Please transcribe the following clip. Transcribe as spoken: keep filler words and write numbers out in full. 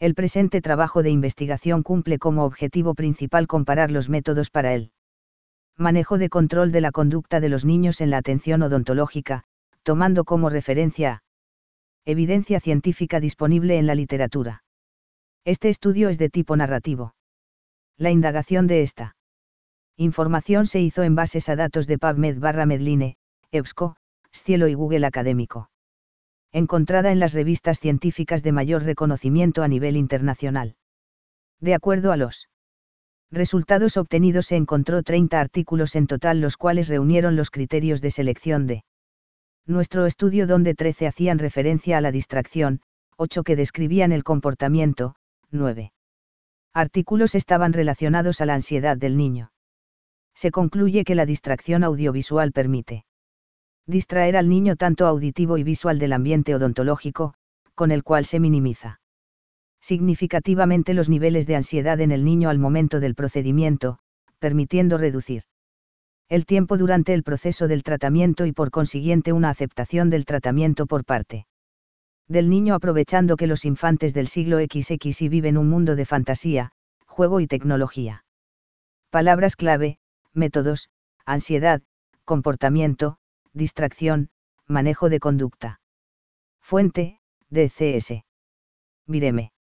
El presente trabajo de investigación cumple como objetivo principal comparar los métodos para el manejo de control de la conducta de los niños en la atención odontológica, tomando como referencia evidencia científica disponible en la literatura. Este estudio es de tipo narrativo. La indagación de esta información se hizo en bases a datos de PubMed barra Medline, EBSCO, Scielo y Google Académico. Encontrada en las revistas científicas de mayor reconocimiento a nivel internacional. De acuerdo a los resultados obtenidos se encontró treinta artículos en total, los cuales reunieron los criterios de selección de nuestro estudio, donde trece hacían referencia a la distracción, ocho que describían el comportamiento, nueve artículos estaban relacionados a la ansiedad del niño. Se concluye que la distracción audiovisual permite distraer al niño tanto auditivo y visual del ambiente odontológico, con el cual se minimiza significativamente los niveles de ansiedad en el niño al momento del procedimiento, permitiendo reducir el tiempo durante el proceso del tratamiento y por consiguiente una aceptación del tratamiento por parte del niño, aprovechando que los infantes del siglo equis equis y viven un mundo de fantasía, juego y tecnología. Palabras clave: métodos, ansiedad, comportamiento, distracción, manejo de conducta. Fuente: D C S. Vireme.